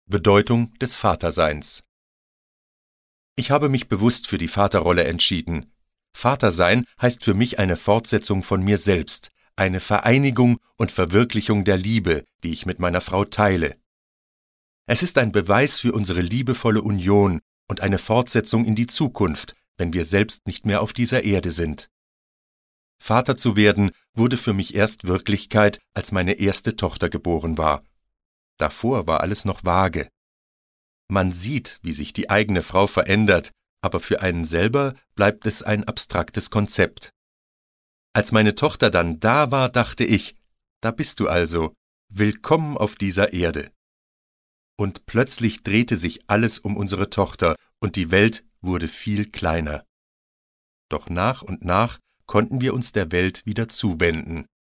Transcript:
Bedeutung des Vaterseins. Ich habe mich bewusst für die Vaterrolle entschieden. Vatersein heißt für mich eine Fortsetzung von mir selbst, eine Vereinigung und Verwirklichung der Liebe, die ich mit meiner Frau teile. Es ist ein Beweis für unsere liebevolle Union und eine Fortsetzung in die Zukunft, wenn wir selbst nicht mehr auf dieser Erde sind. Vater zu werden wurde für mich erst Wirklichkeit, als meine erste Tochter geboren war. Davor war alles noch vage. Man sieht, wie sich die eigene Frau verändert, aber für einen selber bleibt es ein abstraktes Konzept. Als meine Tochter dann da war, dachte ich, da bist du also, willkommen auf dieser Erde. Und plötzlich drehte sich alles um unsere Tochter und die Welt wurde viel kleiner. Doch nach und nach konnten wir uns der Welt wieder zuwenden.